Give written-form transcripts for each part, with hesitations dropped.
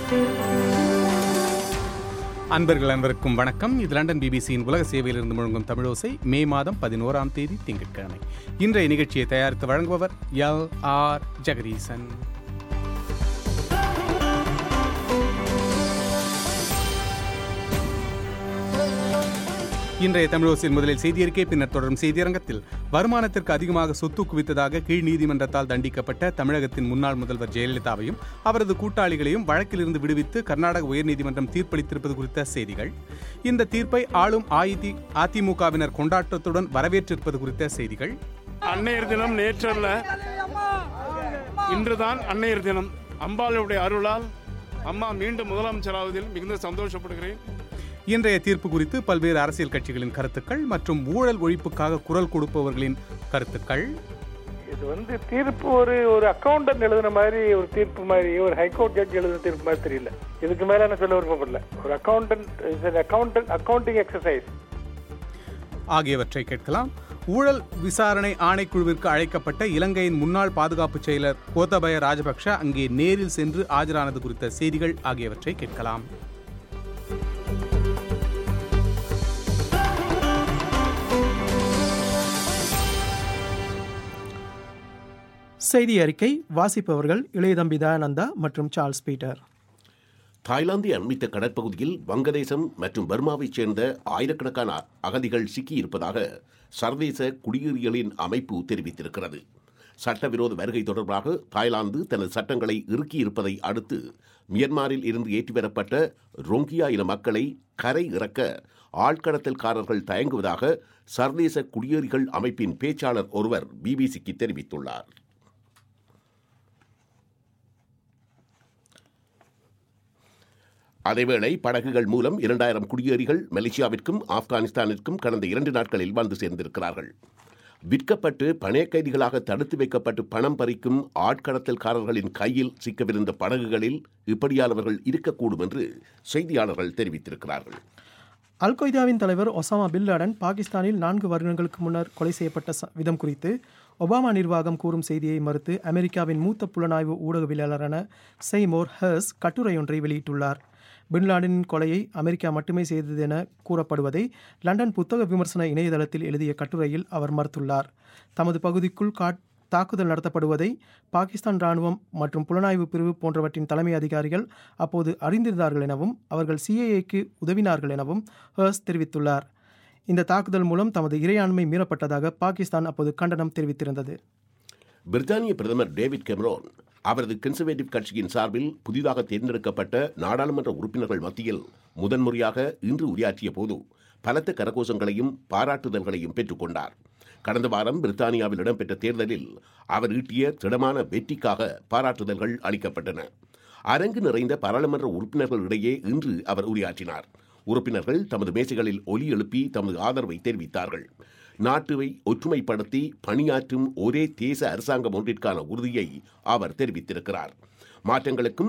அன்பர்கள் அனைவருக்கும் வணக்கம். இது லண்டன் பிபிசியின் உலக சேவையிலிருந்து முழங்கும் தமிழோசை. மே மாதம் 11ஆம் தேதி திங்கட்கிழமை. இன்றைய நிகழ்ச்சியை தயாரித்து வழங்குபவர் L.R. ஜெகதீசன். இன்றைய தமிழோசையில் முதலில் செய்தியறிக்கை, பின்னர் தொடரும் செய்தியரங்கத்தில் வருமானத்திற்கு அதிகமாக சொத்து குவித்ததாக கீழ் நீதிமன்றத்தால் தண்டிக்கப்பட்ட தமிழகத்தின் முன்னாள் முதல்வர் ஜெயலலிதாவையும் அவரது கூட்டாளிகளையும் வழக்கிலிருந்து விடுவித்து கர்நாடக உயர்நீதிமன்றம் தீர்ப்பளித்திருப்பது குறித்த செய்திகள், இந்த தீர்ப்பை ஆளும் அதிமுகவினர் கொண்டாட்டத்துடன் வரவேற்றிருப்பது குறித்த செய்திகள். அன்னையர் தினம் நேற்றல்ல, இன்றுதான் அன்னையர் தினம். அம்பாளுடைய அருளால் அம்மா மீண்டும் முதலமைச்சராவதில் மிகுந்த சந்தோஷப்படுகிறேன். இன்றைய தீர்ப்பு குறித்து பல்வேறு அரசியல் கட்சிகளின் கருத்துக்கள் மற்றும் ஊழல் ஒழிப்புக்காக குரல் கொடுப்பவர்களின் கருத்துக்கள். இது தீர்ப்பு ஒரு அக்கௌண்டன்ட் எழுதுன மாதிரி, ஒரு தீர்ப்பு மாதிரி, ஒரு ஹைகோர்ட் ஜட்ஜ் எழுதுன தீர்ப்பு மாதிரி தெரியல. இதுக்கு மேல என்ன சொல்ல விருப்பப்படல. ஒரு அக்கௌண்டிங் எக்ஸசைஸ் ஆகியவற்றை கேட்கலாம். ஊழல் விசாரணை ஆணைக்குழுவிற்கு அழைக்கப்பட்ட இலங்கையின் முன்னாள் பாதுகாப்பு செயலர் கோத்தபய ராஜபக்ஷ அங்கே நேரில் சென்று ஆஜரானது குறித்த செய்திகள் ஆகியவற்றை கேட்கலாம். செய்தி அறிக்கை வாசிப்பவர்கள் இளையதம்பி தயானந்தா மற்றும் சார்ல்ஸ் பீட்டர். தாய்லாந்தை அண்மித்த கடற்பகுதியில் வங்கதேசம் மற்றும் பர்மாவைச் சேர்ந்த ஆயிரக்கணக்கான அகதிகள் சிக்கியிருப்பதாக சர்வதேச குடியேறிகளின் அமைப்பு தெரிவித்திருக்கிறது. சட்டவிரோத வருகை தொடர்பாக தாய்லாந்து தனது சட்டங்களை இறுக்கியிருப்பதை அடுத்து மியன்மாரில் இருந்து ஏற்றிவரப்பட்ட ரோங்கியா இன மக்களை கரை இறக்க ஆழ்கடத்தல்காரர்கள் தயங்குவதாக சர்வதேச குடியேறிகள் அமைப்பின் பேச்சாளர் ஒருவர் பிபிசிக்கு தெரிவித்துள்ளார். அதேவேளை படகுகள் மூலம் 2000 குடியேறிகள் மலேசியாவிற்கும் ஆப்கானிஸ்தானிற்கும் கடந்த 2 நாட்களில் வந்து சேர்ந்திருக்கிறார்கள். விற்கப்பட்டு பணைய கைதிகளாக தடுத்து வைக்கப்பட்டு பணம் பறிக்கும் ஆட்கடத்தல்காரர்களின் கையில் சிக்கவிருந்த படகுகளில் இப்படியானவர்கள் இருக்கக்கூடும் என்று செய்தியாளர்கள் தெரிவித்திருக்கிறார்கள். அல் கொய்தாவின் தலைவர் ஒசாமா பின் லாடன் பாகிஸ்தானில் 4 வருடங்களுக்கு முன்னர் கொலை செய்யப்பட்ட விதம் குறித்து ஒபாமா நிர்வாகம் கூறும் செய்தியை மறுத்து அமெரிக்காவின் மூத்த புலனாய்வு ஊடகவியலாளரான செய்மோர் ஹர்ஸ் கட்டுரையொன்றை வெளியிட்டுள்ளார். பின் லாடனின் கொலையை அமெரிக்கா மட்டுமே செய்தது என கூறப்படுவதை லண்டன் புத்தக விமர்சன இணையதளத்தில் எழுதிய கட்டுரையில் அவர் மறுத்துள்ளார். தமது பகுதிக்குள் தாக்குதல் நடத்தப்படுவதை பாகிஸ்தான் இராணுவம் மற்றும் புலனாய்வு பிரிவு போன்றவற்றின் தலைமை அதிகாரிகள் அப்போது அறிந்திருந்தார்கள் எனவும் அவர்கள் சிஐஏக்கு உதவினார்கள் எனவும் ஹர்ஸ் தெரிவித்துள்ளார். இந்த தாக்குதல் மூலம் தமது இறையாண்மை மீறப்பட்டதாக பாகிஸ்தான் அப்போது கண்டனம் தெரிவித்திருந்தது. பிரித்தானிய பிரதமர் டேவிட் கெமரோன் அவரது கன்சர்வேட்டிவ் கட்சியின் சார்பில் புதிதாக தேர்ந்தெடுக்கப்பட்ட நாடாளுமன்ற உறுப்பினர்கள் மத்தியில் முதன்முறையாக இன்று உரையாற்றிய போது பலத்த கரகோஷங்களையும் பாராட்டுதல்களையும் பெற்றுக்கொண்டார். கடந்த வாரம் பிரித்தானியாவில் இடம்பெற்ற தேர்தலில் அவர் ஈட்டிய திடமான வெற்றிக்காக பாராட்டுதல்கள் அளிக்கப்பட்டன. அரங்கு நிறைந்த பாராளுமன்ற உறுப்பினர்களிடையே இன்று அவர் உரையாற்றினார். உறுப்பினர்கள் தமது மேசைகளில் ஒலி எழுப்பி தமது ஆதரவை தெரிவித்தார்கள். நாட்டை ஒற்றுமைப்படுத்தி பணியாற்றும் ஒரே தேச அரசாங்கம் ஒன்றிற்கான உறுதியை அவர் தெரிவித்திருக்கிறார். மாற்றங்களுக்கும்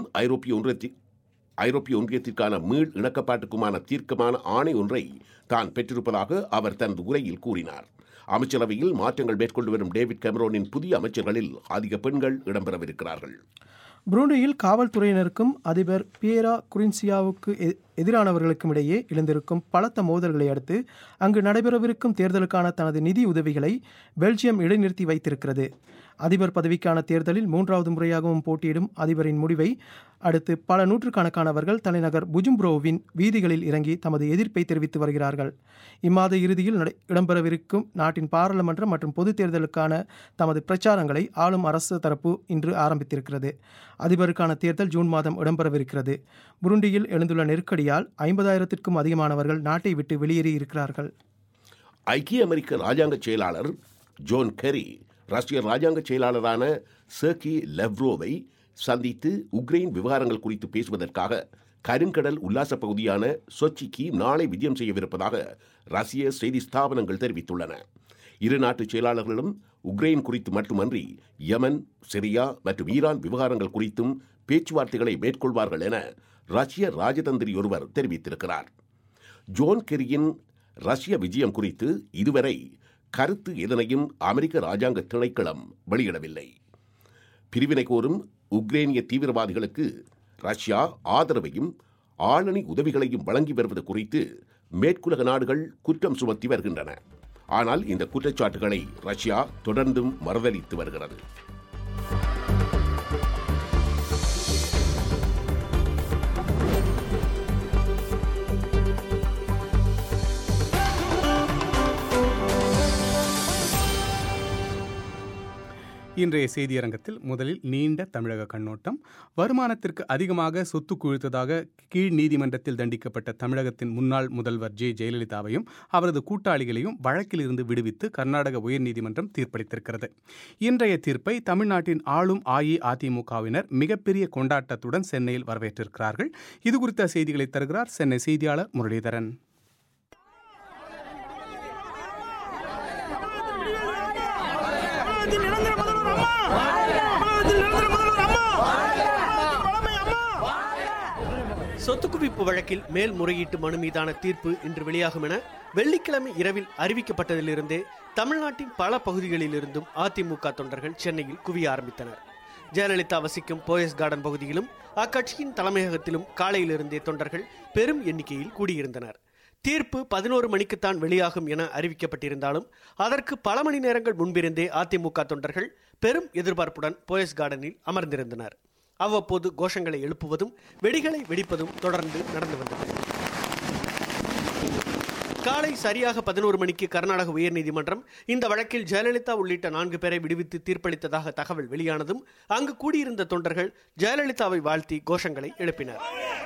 ஐரோப்பிய ஒன்றியத்திற்கான மீள் இணக்கப்பாட்டுக்குமான தீர்க்கமான ஆணை ஒன்றை தான் பெற்றிருப்பதாக அவர் தனது உரையில் கூறினார். அமைச்சரவையில் மாற்றங்கள் மேற்கொண்டு வரும் டேவிட் கெமரோனின் புதிய அமைச்சர்களில் அதிக பெண்கள் இடம்பெறவிருக்கிறார்கள். புரூண்டியில் காவல்துறையினருக்கும் அதிபர் பியரா குரின்சியாவுக்கு எதிரானவர்களுக்கும் இடையே எழுந்திருக்கும் பலத்த மோதல்களை அடுத்து அங்கு நடைபெறவிருக்கும் தேர்தலுக்கான தனது நிதி உதவிகளை பெல்ஜியம் இடைநிறுத்தி வைத்திருக்கிறது. அதிபர் பதவிக்கான தேர்தலில் 3வது முறையாகவும் போட்டியிடும் அதிபரின் முடிவை அடுத்து பல நூற்றுக்கணக்கானவர்கள் தலைநகர் புஜும்புரோவின் வீதிகளில் இறங்கி தமது எதிர்ப்பை தெரிவித்து வருகிறார்கள். இம்மாத இறுதியில் இடம்பெறவிருக்கும் நாட்டின் பாராளுமன்ற மற்றும் பொது தேர்தலுக்கான தமது பிரச்சாரங்களை ஆளும் அரசு தரப்பு இன்று ஆரம்பித்திருக்கிறது. அதிபருக்கான தேர்தல் ஜூன் மாதம் இடம்பெறவிருக்கிறது. புருண்டியில் எழுந்துள்ள நெருக்கடியால் 50,000க்கும் அதிகமானவர்கள் நாட்டை விட்டு வெளியேறி இருக்கிறார்கள். ஐக்கிய அமெரிக்க ராஜாங்க செயலாளர் ஜோன் கெரி ரஷ்ய ராஜாங்க செயலாளரான செர்கி லெவ்ரோவை சந்தித்து உக்ரைன் விவகாரங்கள் குறித்து பேசுவதற்காக கருங்கடல் உல்லாச பகுதியான சொச்சிக்கு நாளை விஜயம் செய்யவிருப்பதாக ரஷ்ய செய்தி ஸ்தாபனங்கள் தெரிவித்துள்ளன. இரு நாட்டு செயலாளர்களும் உக்ரைன் குறித்து மட்டுமன்றி யமன், சிரியா மற்றும் ஈரான் விவகாரங்கள் குறித்தும் பேச்சுவார்த்தைகளை மேற்கொள்வார்கள் என ரஷ்ய ராஜதந்திரி ஒருவர் தெரிவித்திருக்கிறார். ஜோன் கெரியின் ரஷ்ய விஜயம் குறித்து இதுவரை கருத்து எதனையும் அமெரிக்க ராஜாங்க திணைக்களம் வெளியிடவில்லை. பிரிவினை கோரும் உக்ரைனிய தீவிரவாதிகளுக்கு ரஷ்யா ஆதரவையும் ஆளணி உதவிகளையும் வழங்கி வருவது குறித்து மேற்குலக நாடுகள் குற்றம் சுமத்தி வருகின்றன. ஆனால் இந்த குற்றச்சாட்டுகளை ரஷ்யா தொடர்ந்தும் மறுதலித்து வருகிறது. இன்றைய செய்தியரங்கத்தில் முதலில் நீண்ட தமிழக கண்ணோட்டம். வருமானத்திற்கு அதிகமாக சொத்து குவித்ததாக கீழ் நீதிமன்றத்தில் தண்டிக்கப்பட்ட தமிழகத்தின் முன்னாள் முதல்வர் ஜெயலலிதாவையும் அவரது கூட்டாளிகளையும் வழக்கில் இருந்து விடுவித்து கர்நாடக உயர்நீதிமன்றம் தீர்ப்பளித்திருக்கிறது. இன்றைய தீர்ப்பை தமிழ்நாட்டின் ஆளும் அஇஅதிமுகவினர் மிகப்பெரிய கொண்டாட்டத்துடன் சென்னையில் வரவேற்றிருக்கிறார்கள். இதுகுறித்த செய்திகளை தருகிறார் சென்னை செய்தியாளர் முரளிதரன். சொத்து குவிப்பு வழக்கில் மேல்முறையீட்டு மனு மீதான தீர்ப்பு இன்று வெளியாகும் என வெள்ளிக்கிழமை இரவில் அறிவிக்கப்பட்டதிலிருந்தே தமிழ்நாட்டின் பல பகுதிகளிலிருந்தும் அதிமுக தொண்டர்கள் சென்னையில் குவிய ஆரம்பித்தனர். ஜெயலலிதா வசிக்கும் போயஸ் கார்டன் பகுதியிலும் அக்கட்சியின் தலைமையகத்திலும் காலையிலிருந்தே தொண்டர்கள் பெரும் எண்ணிக்கையில் கூடியிருந்தனர். தீர்ப்பு 11 மணிக்குத்தான் வெளியாகும் என அறிவிக்கப்பட்டிருந்தாலும் அதற்கு பல மணி நேரங்கள் முன்பிருந்தே அதிமுக தொண்டர்கள் பெரும் எதிர்பார்ப்புடன் போயஸ் கார்டனில் அமர்ந்திருந்தனர். அவ்வப்போது கோஷங்களை எழுப்புவதும் வெடிகளை வெடிப்பதும் தொடர்ந்து நடந்து வந்தது. காலை சரியாக 11 மணிக்கு கர்நாடக உயர்நீதிமன்றம் இந்த வழக்கில் ஜெயலலிதா உள்ளிட்ட 4 பேரை விடுவித்து தீர்ப்பளித்ததாக தகவல் வெளியானதும் அங்கு கூடியிருந்த தொண்டர்கள் ஜெயலலிதாவை வாழ்த்தி கோஷங்களை எழுப்பினர்.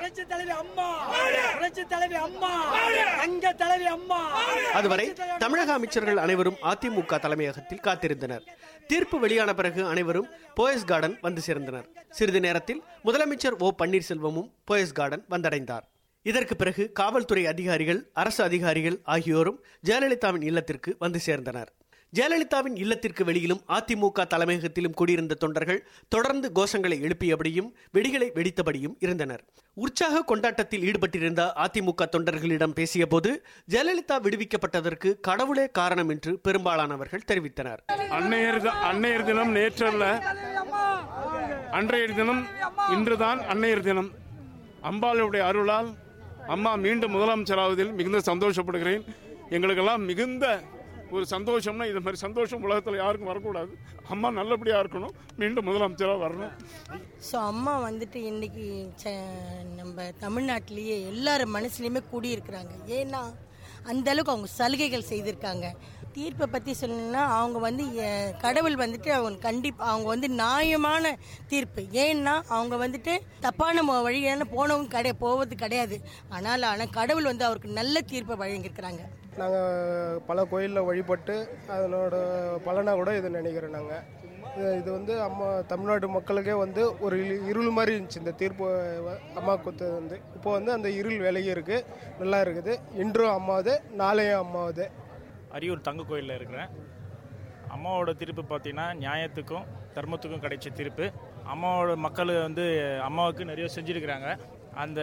அதுவரை தமிழக அமைச்சர்கள் அனைவரும் அதிமுக தலைமையகத்தில் காத்திருந்தனர். தீர்ப்பு வெளியான பிறகு அனைவரும் போயஸ் கார்டன் வந்து சேர்ந்தனர். சிறிது நேரத்தில் முதலமைச்சர் ஓ பன்னீர்செல்வமும் போயஸ் கார்டன் வந்தடைந்தார். இதற்கு பிறகு காவல்துறை அதிகாரிகள், அரசு அதிகாரிகள் ஆகியோரும் ஜெயலலிதாவின் இல்லத்திற்கு வந்து சேர்ந்தனர். ஜெயலலிதாவின் இல்லத்திற்கு வெளியிலும் அதிமுக தலைமையகத்திலும் கூடியிருந்த தொண்டர்கள் தொடர்ந்து கோஷங்களை எழுப்பியபடியும் வெடிகளை வெடித்தபடியும் இருந்தனர். உற்சாக கொண்டாட்டத்தில் ஈடுபட்டிருந்த அதிமுக தொண்டர்களிடம் பேசிய போது ஜெயலலிதா விடுவிக்கப்பட்டதற்கு கடவுளே காரணம் என்று பெரும்பாலானவர்கள் தெரிவித்தனர். அன்னையர் தினம் நேற்றல்ல, அன்றைய தினம் இன்றுதான் அன்னையர் தினம். அம்பாளுடைய அருளால் அம்மா மீண்டும் முதலமைச்சராவதில் மிகுந்த சந்தோஷப்படுகிறேன். எங்களுக்கெல்லாம் மிகுந்த ஒரு சந்தோஷம்னா இது மாதிரி சந்தோஷம் உலகத்தில் யாருக்கும் வரக்கூடாது. அம்மா நல்லபடியாக இருக்கணும், மீண்டும் முதலமைச்சராக வரணும். ஸோ அம்மா வந்துட்டு இன்னைக்கு நம்ம தமிழ்நாட்டிலேயே எல்லார் மனசுலையுமே கூடியிருக்கிறாங்க. ஏன்னா அந்த அளவுக்கு அவங்க சலுகைகள் செய்திருக்காங்க. தீர்ப்பை பற்றி சொல்லணும்னா அவங்க வந்து கடவுள் வந்துட்டு அவங்க வந்து நியாயமான தீர்ப்பு. ஏன்னா அவங்க வந்துட்டு தப்பான வழியான போவது கிடையாது. ஆனால் கடவுள் வந்து அவருக்கு நல்ல தீர்ப்பை வழங்கியிருக்கிறாங்க. நாங்கள் பல கோயிலில் வழிபட்டு அதனோட பலனாக கூட இதை நினைக்கிறோம். நாங்கள் இது வந்து அம்மா தமிழ்நாடு மக்களுக்கே வந்து ஒரு இருள் மாதிரி இருந்துச்சு இந்த தீர்ப்பு அம்மா கொடுத்தது வந்து. இப்போ வந்து அந்த இருள் விலகி இருக்குது, நல்லா இருக்குது. இன்றும் அம்மாவது, நாளையும் அம்மாவது. அரியூர் தங்க கோயிலில் இருக்கிறேன். அம்மாவோட தீர்ப்பு பார்த்தீங்கன்னா நியாயத்துக்கும் தர்மத்துக்கும் கிடைச்ச தீர்ப்பு. அம்மாவோட மக்கள் வந்து அம்மாவுக்கு நிறைய செஞ்சுருக்கிறாங்க. அந்த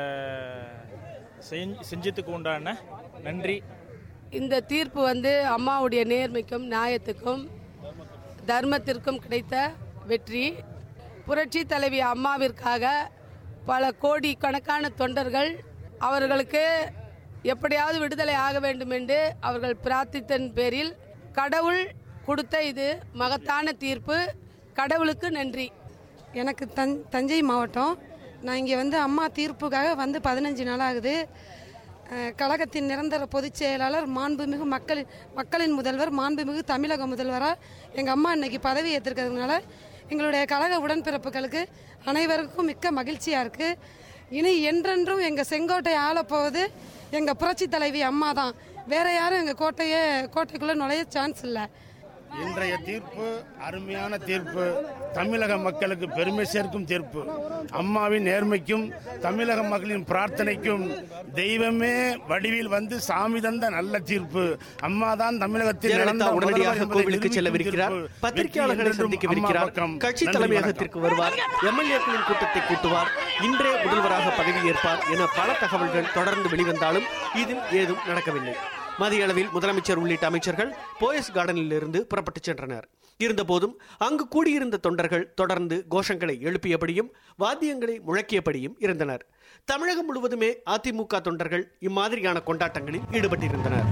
செஞ்சதுக்கு உண்டான நன்றி. இந்த தீர்ப்பு வந்து அம்மாவுடைய நேர்மைக்கும் நியாயத்துக்கும் தர்மத்திற்கும் கிடைத்த வெற்றி. புரட்சி தலைவி அம்மாவிற்காக பல கோடி கணக்கான தொண்டர்கள் அவர்களுக்கு எப்படியாவது விடுதலை ஆக வேண்டும் என்று அவர்கள் பிரார்த்தித்தன் பேரில் கடவுள் கொடுத்த இது மகத்தான தீர்ப்பு. கடவுளுக்கு நன்றி. எனக்கு தஞ்சை மாவட்டம். நான் இங்கே வந்து அம்மா தீர்ப்புக்காக வந்து 15 நாள் ஆகுது. கழகத்தின் நிரந்தர பொதுச் செயலாளர், மாண்புமிகு மக்களின் முதல்வர், மாண்புமிகு தமிழக முதல்வராக எங்கள் அம்மா இன்னைக்கு பதவி ஏற்றிருக்கிறதுனால எங்களுடைய கழக உடன்பிறப்புகளுக்கு அனைவருக்கும் மிக்க மகிழ்ச்சியாக இருக்குது. இனி என்றென்றும் எங்கள் செங்கோட்டை ஆளப்போவது எங்கள் புரட்சி தலைவி அம்மா தான். வேற யாரும் எங்கள் கோட்டைக்குள்ளே நுழைய சான்ஸ் இல்லை. இன்றைய தீர்ப்பு அருமையான தீர்ப்பு. தமிழக மக்களுக்கு பெருமை சேர்க்கும் தீர்ப்பு. அம்மாவின் நேர்மைக்கும் தமிழக மக்களின் பிரார்த்தனைக்கும் தெய்வமே வடிவில் வந்து சாமி தந்த நல்ல தீர்ப்பு. அம்மா தான் தமிழகத்தில் உடனடியாக கோவிலுக்கு செல்லவிருக்கிறார், பத்திரிகையாளர்களை சந்திக்கவிருக்கிறார், கட்சி தலைமையகத்திற்கு வருவார், எம்எல்ஏக்களின் கூட்டத்தை கூட்டுவார், இன்றே முதல்வராக பதவியேற்பார் என பல தகவல்கள் தொடர்ந்து வெளிவந்தாலும் இதில் ஏதும் நடக்கவில்லை. மதிய அளவில் முதலமைச்சர் உள்ளிட்ட அமைச்சர்கள் போயஸ் கார்டனில் இருந்து புறப்பட்டு சென்றனர். இருந்தபோதும் அங்கு கூடியிருந்த தொண்டர்கள் தொடர்ந்து கோஷங்களை எழுப்பியபடியும் வாத்தியங்களை முழக்கியபடியும் இருந்தனர். தமிழகம் முழுவதுமே அதிமுக தொண்டர்கள் இம்மாதிரியான கொண்டாட்டங்களில் ஈடுபட்டிருந்தனர்.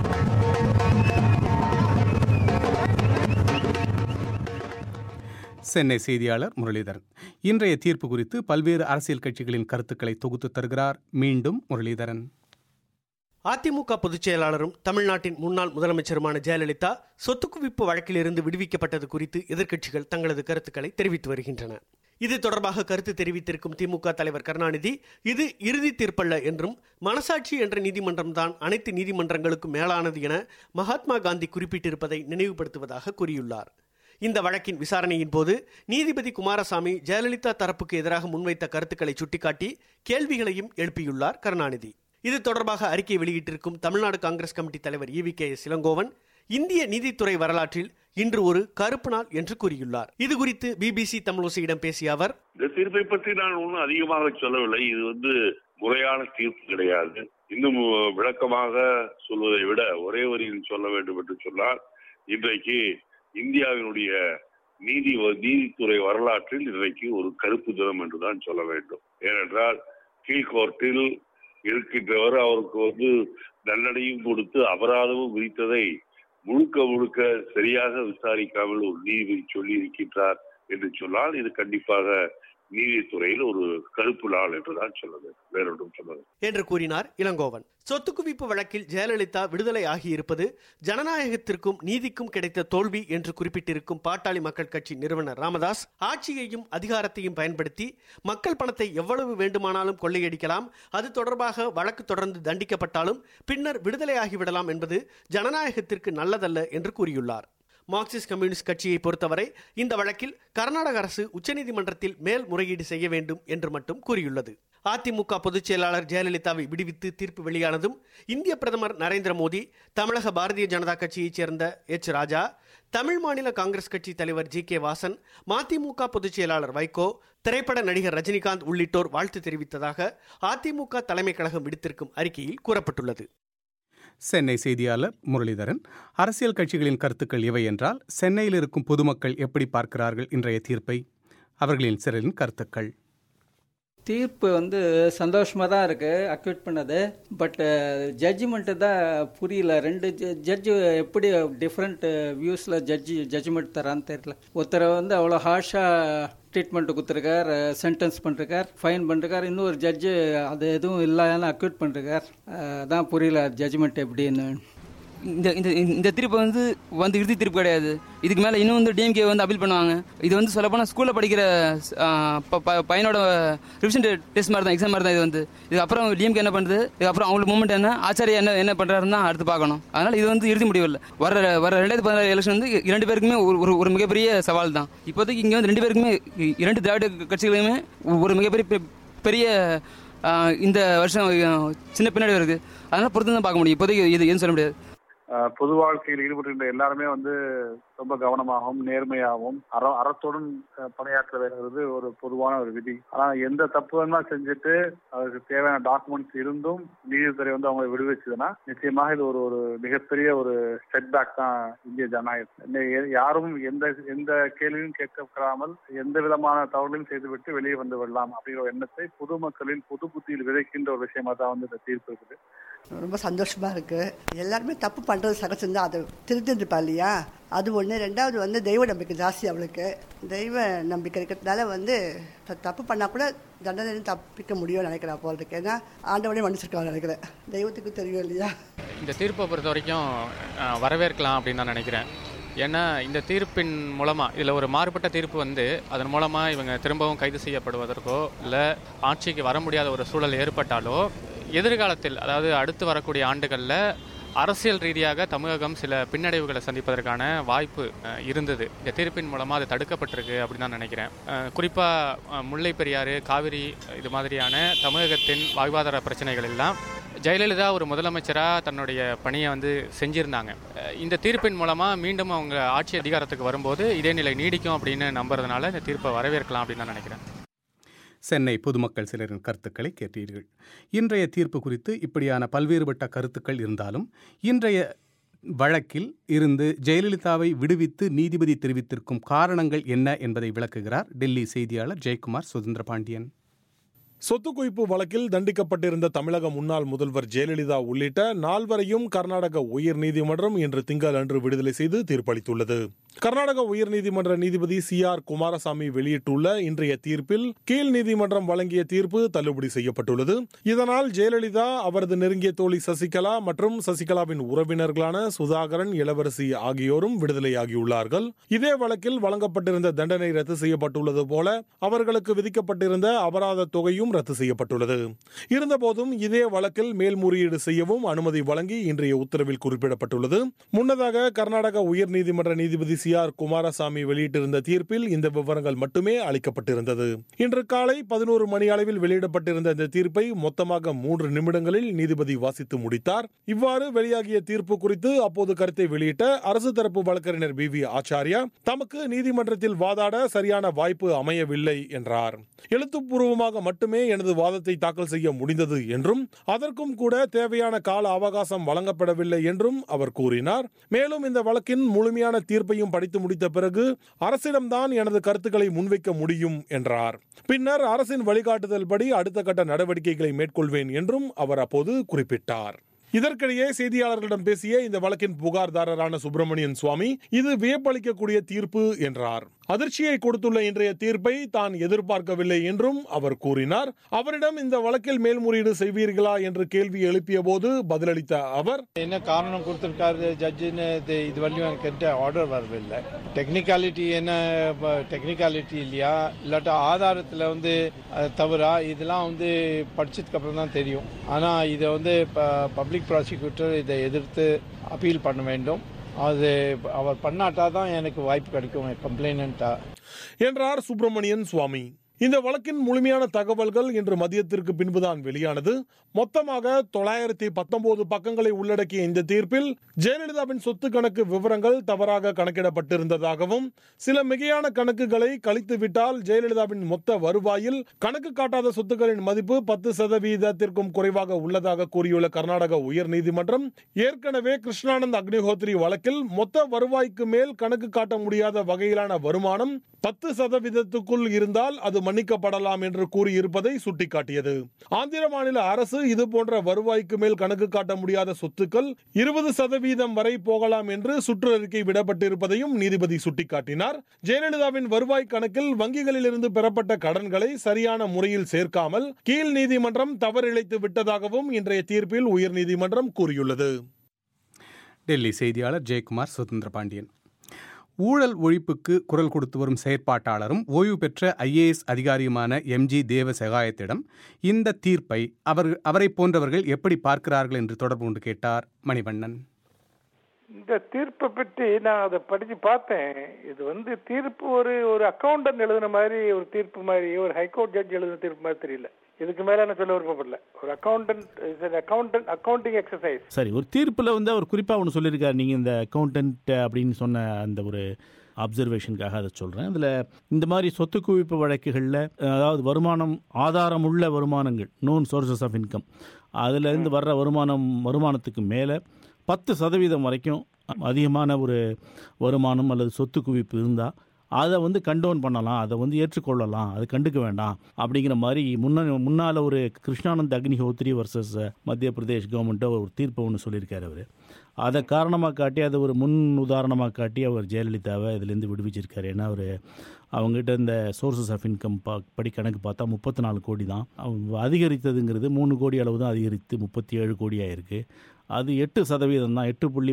சென்னை செய்தியாளர் முரளிதரன் இன்றைய தீர்ப்பு குறித்து பல்வேறு அரசியல் கட்சிகளின் கருத்துக்களை தொகுத்து தருகிறார். மீண்டும் முரளிதரன். அதிமுக பொதுச் செயலாளரும் தமிழ்நாட்டின் முன்னாள் முதலமைச்சருமான ஜெயலலிதா சொத்து குவிப்பு வழக்கிலிருந்து விடுவிக்கப்பட்டது குறித்து எதிர்க்கட்சிகள் தங்களது கருத்துக்களை தெரிவித்து வருகின்றன. இது தொடர்பாக கருத்து தெரிவித்திருக்கும் திமுக தலைவர் கருணாநிதி, இது இறுதி தீர்ப்பல்ல என்றும் மனசாட்சி என்ற நீதிமன்றம்தான் அனைத்து நீதிமன்றங்களுக்கும் மேலானது என மகாத்மா காந்தி குறிப்பிட்டிருப்பதை நினைவுபடுத்துவதாக கூறியுள்ளார். இந்த வழக்கின் விசாரணையின் போது நீதிபதி குமாரசாமி ஜெயலலிதா தரப்புக்கு எதிராக முன்வைத்த கருத்துக்களை சுட்டிக்காட்டி கேள்விகளையும் எழுப்பியுள்ளார் கருணாநிதி. இது தொடர்பாக அறிக்கை வெளியிட்டிருக்கும் தமிழ்நாடு காங்கிரஸ் கமிட்டி தலைவர் EVKS இளங்கோவன், இந்திய நீதித்துறை வரலாற்றில் இன்று ஒரு கருப்பு நாள் என்று கூறியுள்ளார். இது குறித்து BBC தமிழோசையிடம் பேசிய அவர், இந்த தீர்ப்பை பற்றி நான் ஒன்றும் அதிகமாக சொல்லவில்லை. இது முறையான தீர்ப்பு கிடையாது. இன்னும் விளக்கமாக சொல்வதை விட ஒரே வரியில் சொல்ல வேண்டும் என்று சொன்னால், இன்றைக்கு இந்தியாவினுடைய நீதித்துறை வரலாற்றில் இன்றைக்கு ஒரு கருப்பு தினம் என்றுதான் சொல்ல வேண்டும். ஏனென்றால் கீழ்கோர்ட்டில் இருக்கின்றவர் அவருக்கு தண்டனையும் கொடுத்து அபராதமும் விதித்ததை முழுக்க சரியாக விசாரிக்காமல் ஒரு நீதிபதி சொல்லி இருக்கின்றார் என்று சொன்னால், இது கண்டிப்பாக நீதித்துறையில் ஒரு கருப்பு நாள் என்றுதான் சொல்ல வேண்டும், வேறொன்றும் சொல்ல வேண்டும் என்று கூறினார் இளங்கோவன். சொத்து குவிப்பு வழக்கில் ஜெயலலிதா விடுதலை ஆகியிருப்பது ஜனநாயகத்திற்கும் நீதிக்கும் கிடைத்த தோல்வி என்று குறிப்பிட்டிருக்கும் பாட்டாளி மக்கள் கட்சி நிறுவனர் ராமதாஸ், ஆட்சியையும் அதிகாரத்தையும் பயன்படுத்தி மக்கள் பணத்தை எவ்வளவு வேண்டுமானாலும் கொள்ளையடிக்கலாம், அது தொடர்பாக வழக்கு தொடர்ந்து தண்டிக்கப்பட்டாலும் பின்னர் விடுதலை ஆகிவிடலாம் என்பது ஜனநாயகத்திற்கு நல்லதல்ல என்று கூறியுள்ளார். மார்க்சிஸ்ட் கம்யூனிஸ்ட் கட்சியை பொறுத்தவரை இந்த வழக்கில் கர்நாடக அரசு உச்சநீதிமன்றத்தில் மேல்முறையீடு செய்ய வேண்டும் என்று மட்டும் கூறியுள்ளது. அதிமுக பொதுச் செயலாளர் ஜெயலலிதாவை விடுவித்து தீர்ப்பு வெளியானதும் இந்திய பிரதமர் நரேந்திர மோடி, தமிழக பாரதிய ஜனதா கட்சியைச் சேர்ந்த H. ராஜா, தமிழ் மாநில காங்கிரஸ் கட்சி தலைவர் G. K. வாசன், மதிமுக பொதுச் செயலாளர் வைகோ, திரைப்பட நடிகர் ரஜினிகாந்த் உள்ளிட்டோர் வாழ்த்து தெரிவித்ததாக அதிமுக தலைமை கழகம் விடுத்திருக்கும் அறிக்கையில் கூறப்பட்டுள்ளது. சென்னை செய்தியாளர் முரளிதரன். அரசியல் கட்சிகளின் கருத்துக்கள் எவை என்றால், சென்னையில் இருக்கும் பொதுமக்கள் எப்படி பார்க்கிறார்கள் இன்றைய தீர்ப்பை? அவர்களின் சிலரின் கருத்துக்கள். தீர்ப்பு சந்தோஷமாக தான் இருக்குது அக்யூட் பண்ணது. பட் ஜட்ஜ்மெண்ட்டு தான் புரியல. ரெண்டு ஜட்ஜு எப்படி டிஃப்ரெண்ட் வியூஸில் ஜட்ஜ்மெண்ட் தரான்னு தெரியல. ஒருத்தரை அவ்வளோ ஹார்ஷாக ட்ரீட்மெண்ட் கொடுத்துருக்கார், சென்டென்ஸ் பண்ணிருக்கார், ஃபைன் பண்ணிருக்கார். இன்னொரு ஜட்ஜு அது எதுவும் இல்லைன்னு அக்யூட் பண்ணிருக்கார். அதான் புரியல ஜட்ஜ்மெண்ட் எப்படின்னு. இந்த தீர்ப்பு இறுதி தீர்ப்பு கிடையாது. இதுக்கு மேலே இன்னும் டிஎம்கே அப்பீல் பண்ணுவாங்க. இது சொல்லப்போனால் ஸ்கூலில் படிக்கிற பையனோட ரிவிஷன் டெஸ்ட் மாதிரி தான், எக்ஸாம் மாதிரி தான். இதுக்கப்புறம் டிஎம்கே என்ன பண்ணுது, இதுக்கப்புறம் அவங்களுக்கு மூமெண்ட் என்ன, ஆச்சாரியா என்ன பண்ணுறாருன்னு தான் அடுத்து பார்க்கணும். அதனால் இது இறுதி முடிவு இல்லை. வர 2016 எலெக்ஷன் இரண்டு பேருக்குமே ஒரு மிகப்பெரிய சவால் தான். இப்போதைக்கு இங்கே 2 பேருக்குமே, 2 திராவிட கட்சிகளுமே ஒரு மிகப்பெரிய இந்த வருஷம் சின்ன பின்னாடி வருது. அதனால் பொறுத்து தான் பார்க்க முடியும். இப்போதைக்கு இது எதுவும் சொல்ல முடியாது. பொது வாழ்க்கையில் ஈடுபடுகின்ற எல்லாருமே ரொம்ப கவனமாகவும் நேர்மையாகவும் அறத்துடன் பணியாற்ற வேண்டியது ஒரு பொதுவான ஒரு விதி. ஆனா எந்த தப்பு வேணா செஞ்சுட்டு அதுக்கு தேவையான டாக்குமெண்ட்ஸ் இருந்தும் நீதித்துறை அவங்களை விடுவிச்சதுன்னா நிச்சயமாக இது ஒரு மிகப்பெரிய ஒரு செட்பேக் தான் இந்திய ஜனநாயகம். யாரும் எந்த கேள்வியும் கேட்காமல் எந்த விதமான தவறுகளையும் செய்துவிட்டு வெளியே வந்து விடலாம் அப்படிங்கிற ஒரு எண்ணத்தை பொதுமக்களின் பொது புத்தியில் விதைக்கின்ற ஒரு விஷயமா தான் இந்த தீர்ப்பு இருக்குது. ரொம்ப சந்தோஷமா இருக்கு. எல்லாருமே தப்பு பண்றது சகஜம்தான், அதை திருத்திருப்பா இல்லையா, அது ஒன்று. ரெண்டாவது தெய்வ நம்பிக்கை ஜாஸ்தி. அவளுக்கு தெய்வ நம்பிக்கை இருக்கிறதுனால தப்பு பண்ணால் கூட தண்டனை தப்பிக்க முடியும்னு நினைக்கிறேன் போல் இருக்கு. ஏன்னா ஆண்டவனே மன்னிச்சிருக்காங்க நினைக்கிறேன், தெய்வத்துக்கு தெரியும் இல்லையா. இந்த தீர்ப்பை பொறுத்த வரைக்கும் வரவேற்கலாம் அப்படின்னு நான் நினைக்கிறேன். ஏன்னா இந்த தீர்ப்பின் மூலமாக, இதில் ஒரு மாறுபட்ட தீர்ப்பு அதன் மூலமாக இவங்க திரும்பவும் கைது செய்யப்படுவதற்கோ இல்லை ஆட்சிக்கு வர முடியாத ஒரு சூழல் ஏற்பட்டாலோ எதிர்காலத்தில், அதாவது அடுத்து வரக்கூடிய ஆண்டுகளில் அரசியல் ரீதியாக தமிழகம் சில பின்னடைவுகளை சந்திப்பதற்கான வாய்ப்பு இருந்தது. இந்த தீர்ப்பின் மூலமாக அது தடுக்கப்பட்டிருக்கு அப்படின்னு தான் நினைக்கிறேன். குறிப்பாக முல்லை பெரியாறு, காவிரி இது மாதிரியான தமிழகத்தின் வாழ்வாதார பிரச்சனைகள் எல்லாம் ஜெயலலிதா ஒரு முதலமைச்சராக தன்னுடைய பணியை செஞ்சுருந்தாங்க. இந்த தீர்ப்பின் மூலமாக மீண்டும் அவங்க ஆட்சி அதிகாரத்துக்கு வரும்போது இதே நிலை நீடிக்கும் அப்படின்னு நம்புறதுனால இந்த தீர்ப்பை வரவேற்கலாம் அப்படின்னு தான் நினைக்கிறேன். சென்னை பொதுமக்கள் சிலரின் கருத்துக்களை கேட்டீர்கள். இன்றைய தீர்ப்பு குறித்து இப்படியான பல்வேறுபட்ட கருத்துக்கள் இருந்தாலும் இன்றைய வழக்கில் இருந்து ஜெயலலிதாவை விடுவித்து நீதிபதி தெரிவித்திருக்கும் காரணங்கள் என்ன என்பதை விளக்குகிறார் டெல்லி செய்தியாளர் ஜெயக்குமார் சுதந்திர பாண்டியன். சொத்து குவிப்பு வழக்கில் தண்டிக்கப்பட்டிருந்த தமிழக முன்னாள் முதல்வர் ஜெயலலிதா உள்ளிட்ட 4 வரையும் கர்நாடக உயர்நீதிமன்றம் இன்று திங்களன்று விடுதலை செய்து தீர்ப்பளித்துள்ளது. கர்நாடக உயர்நீதிமன்ற நீதிபதி CR குமாரசாமி வெளியிட்டுள்ள இன்றைய தீர்ப்பில் கீழ் நீதிமன்றம் வழங்கிய தீர்ப்பு தள்ளுபடி செய்யப்பட்டுள்ளது. இதனால் ஜெயலலிதா, அவரது நெருங்கிய தோழி சசிகலா மற்றும் சசிகலாவின் உறவினர்களான சுதாகரன், இளவரசி ஆகியோரும் விடுதலையாகியுள்ளார்கள். இதே வழக்கில் வழங்கப்பட்டிருந்த தண்டனை ரத்து செய்யப்பட்டுள்ளது போல அவர்களுக்கு விதிக்கப்பட்டிருந்த அபராத தொகையும் ரத்து செய்யப்பட்டுள்ளது. இருந்தபோதும் இதே வழக்கில் மேல்முறையீடு செய்யவும் அனுமதி வழங்கி இன்றைய உத்தரவில் குறிப்பிடப்பட்டுள்ளது. முன்னதாக கர்நாடக உயர்நீதிமன்ற நீதிபதி CR குமாரசாமி வெளியிட்டிருந்த தீர்ப்பில் இந்த விவரங்கள் மட்டுமே அளிக்கப்பட்டிருந்தது. இன்று காலை 11 மணி அளவில் வெளியிடப்பட்டிருந்த இந்த தீர்ப்பை மொத்தமாக 3 நிமிடங்களில் நீதிபதி வாசித்து முடித்தார். இவ்வாறு வெளியாகிய தீர்ப்பு குறித்து அப்போது கருத்தை வெளியிட்ட அரசு தரப்பு வழக்கறிஞர் BV ஆச்சாரியா, தமக்கு நீதிமன்றத்தில் வாதாட சரியான வாய்ப்பு அமையவில்லை என்றார். எழுத்துப்பூர்வமாக மட்டுமே எனது வாதத்தை தாக்கல் செய்ய முடிந்தது என்றும் அதற்கும் கூட தேவையான கால அவகாசம் வழங்கப்படவில்லை என்றும் அவர் கூறினார். மேலும் இந்த வழக்கின் முழுமையான தீர்ப்பையும் படித்து முடித்த பிறகு அரசிடம்தான் எனது கருத்துக்களை முன்வைக்க முடியும் என்றார். பின்னர் அரசின் வழிகாட்டுதல் படி அடுத்த கட்ட நடவடிக்கைகளை மேற்கொள்வேன் என்றும் அவர் அப்போது குறிப்பிட்டார். இதற்கிடையே செய்தியாளர்களிடம் பேசிய இந்த வழக்கின் புகார்தாரரான சுப்பிரமணியன் சுவாமி, இது வியப்பளிக்கக்கூடிய தீர்ப்பு என்றார். அதிர்ச்சியை கொடுத்துள்ள இன்றைய தீர்ப்பை தான் எதிர்பார்க்கவில்லை என்றும் அவர் கூறினார். அவரிடம் இந்த வழக்கில் மேல்முறையீடு செய்வீர்களா என்று கேள்வி எழுப்பிய போது பதிலளித்த அவர், என்ன காரணம் கொடுத்திருக்காரு ஜட்ஜின்னு இது வரையும் எனக்கு ஆர்டர் வரவில்லை. டெக்னிக்காலிட்டி என்ன டெக்னிக்காலிட்டி இல்லையா இல்லாட்டா ஆதாரத்தில் தவறா இதெல்லாம் படிச்சதுக்கு அப்புறம் தான் தெரியும். ஆனால் இதை பப்ளிக் ப்ராசிக்யூட்டர் இதை எதிர்த்து அப்பீல் பண்ண வேண்டும். அது அவர் பண்ணாட்டாதான் எனக்கு வாய்ப்பு கிடைக்கும் கம்ப்ளைனண்டா என்றார் சுப்பிரமணியன் சுவாமி. இந்த வழக்கின் முழுமையான தகவல்கள் இன்று மதியத்திற்கு பின்புதான் வெளியானது. மொத்தமாக 919 பக்கங்களை உள்ளடக்கிய இந்த தீர்ப்பில் ஜெயலலிதாவின் சொத்து கணக்கு விவரங்கள் தவறாக கணக்கிடப்பட்டிருந்ததாகவும், சில மிகையான கணக்குகளை கழித்துவிட்டால் ஜெயலலிதாவின் மொத்த வருவாயில் கணக்கு காட்டாத சொத்துக்களின் மதிப்பு 10% குறைவாக உள்ளதாக கூறியுள்ள கர்நாடக உயர்நீதிமன்றம், ஏற்கனவே கிருஷ்ணானந்த் அக்னிஹோத்ரி வழக்கில் மொத்த வருவாய்க்கு மேல் கணக்கு காட்ட முடியாத வகையிலான வருமானம் 10% இருந்தால் அது மன்னிக்கப்படலாம் என்று கூறியிருப்பதை சுட்டிக்காட்டியது. ஆந்திர மாநில அரசு இது போன்ற வருவாய்க்கு மேல் கணக்கு காட்ட முடியாத சொத்துக்கள் 20% வரை போகலாம் என்று சுற்றறிக்கை விடப்பட்டிருப்பதையும் நீதிபதி சுட்டிக்காட்டினார். ஜெயலலிதாவின் வருவாய் கணக்கில் வங்கிகளில் இருந்து பெறப்பட்ட கடன்களை சரியான முறையில் சேர்க்காமல் கீழ் நீதிமன்றம் தவறிழைத்து விட்டதாகவும் இன்றைய தீர்ப்பில் உயர்நீதிமன்றம் கூறியுள்ளது. டெல்லி செய்தியாளர் ஜெயக்குமார் சுதந்திர பாண்டியன். ஊழல் ஒழிப்புக்கு குரல் கொடுத்து வரும் செயற்பாட்டாளரும் ஓய்வு பெற்ற IAS அதிகாரியுமான MG தேவசகாயத்திடம் இந்த தீர்ப்பை அவரை போன்றவர்கள் எப்படி பார்க்கிறார்கள் என்று தொடர்பு கொண்டு கேட்டார் மணிவண்ணன். இந்த தீர்ப்பை பற்றி நான் அதை படிச்சு பார்த்தேன். இது தீர்ப்பு ஒரு அக்கௌண்டன்ட் எழுதுன மாதிரி ஒரு தீர்ப்பு மாதிரி, ஒரு ஹைகோர்ட் ஜட்ஜ் எழுதுன தீர்ப்பு மாதிரி தெரியல. இதுக்கு மேல என்ன சொல்ல விருப்பப்படல. ஒரு அக்கௌண்டிங் எக்ஸசைஸ். சரி, ஒரு தீர்ப்புல அவர் குறிப்பா ஒன்று சொல்லியிருக்காரு. நீங்க இந்த அக்கௌண்டன்ட் அப்படின்னு சொன்ன அந்த ஒரு அப்சர்வேஷனுக்காக அதை சொல்கிறேன். இதில் இந்த மாதிரி சொத்து குவிப்பு வழக்குகளில், அதாவது வருமானம் ஆதாரமுள்ள வருமானங்கள், நோன் சோர்சஸ் ஆஃப் இன்கம், அதிலேருந்து வர்ற வருமானத்துக்கு மேலே 10% வரைக்கும் அதிகமான ஒரு வருமானம் அல்லது சொத்து குவிப்பு இருந்தால் அதை கண்டோன் பண்ணலாம், அதை ஏற்றுக்கொள்ளலாம், அது கண்டுக்க வேண்டாம் அப்படிங்கிற மாதிரி முன்னால் ஒரு கிருஷ்ணானந்த் அக்னிஹோத்ரி வர்சஸ் மத்திய பிரதேஷ் கவர்மெண்ட்டை ஒரு தீர்ப்பை ஒன்று சொல்லியிருக்காரு. அவர் அதை காரணமாக காட்டி, அதை ஒரு முன் உதாரணமாக காட்டி அவர் ஜெயலலிதாவை இதுலேருந்து விடுவிச்சிருக்காரு. ஏன்னா அவங்ககிட்ட இந்த சோர்சஸ் ஆஃப் இன்கம் படி கணக்கு பார்த்தா 34 கோடி தான். அதிகரித்ததுங்கிறது 3 கோடி அளவு தான் அதிகரித்து 37 கோடியாக இருக்குது. அது 8% தான்,